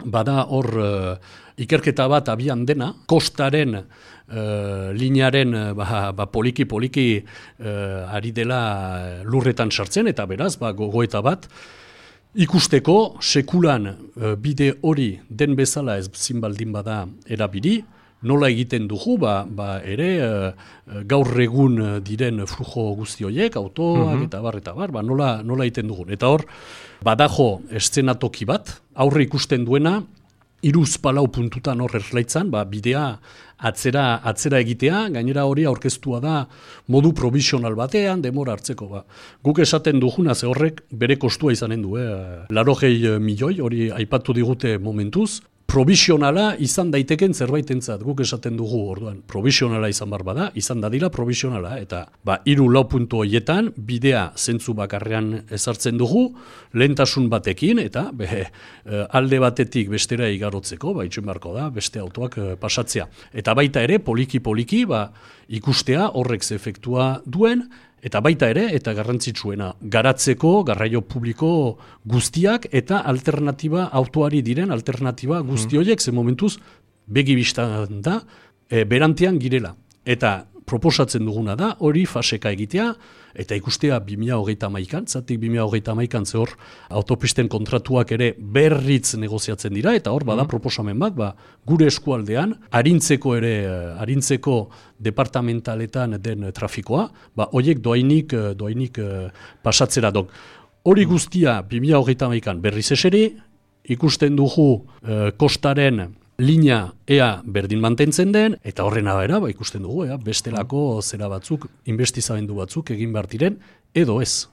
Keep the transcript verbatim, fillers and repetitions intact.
bada hor uh, ikerketa bat abian dena, kostaren uh, linearen ba, ba, poliki-poliki uh, ari dela lurretan sartzen, eta beraz, ba, gogoeta bat, ikusteko sekulan uh, bide hori den bezala ez zinbaldin bada erabili, nola egiten dugu, ba, ba ere uh, gaur egun diren flujo guzti horiek, autoak mm-hmm. eta bar, eta bar, ba, nola, nola egiten dugun. Eta hor, badajo eszenatoki bat, aurre ikusten duena, iruz palau puntutan hor erlaitzan, ba, bidea atzera, atzera egitea, gainera hori aurkeztua da modu provisional batean, demora hartzeko. Ba. Guk esaten duguna ze horrek bere kostua izanen du, eh? Larogei milioi, hori aipatu digute momentuz, provisionala izan daiteken zerbaitentzat, guk esaten dugu orduan, provisionala izan bar bada, izan dadila provisionala, eta ba, hiru lau puntu horietan, bidea zentzu bakarrean ezartzen dugu, lehentasun batekin, eta be, alde batetik bestera igarotzeko, ba, itxuen barko da, beste autoak pasatzea. Eta baita ere, poliki-poliki, ba, ikustea horrek ze efektua duen, eta baita ere, eta garrantzitsuena, garatzeko, garraio publiko guztiak, eta alternatiba, autoari diren alternatiba guzti horiek, ze momentuz, begi bistan da, e, berantean girela. Eta proposatzen duguna da, hori faseka egitea, eta ikustea bi mila hogeita hamaikan, zatik bi mila hogeita hamaikan ze hor autopisten kontratuak ere berritz negoziatzen dira, eta hor bada proposamen bat, ba, gure eskualdean, arintzeko ere, arintzeko departamentaletan den trafikoa, ba, horiek doainik, doainik pasatzera dok. Hori guztia bi mila hogeita hamaikan berriz eseri, ikusten dugu eh, kostaren linea ea berdin mantentzen den, eta horren abera, ba, ikusten dugu, ea, bestelako zera batzuk, investizamendu batzuk egin behar diren, edo ez.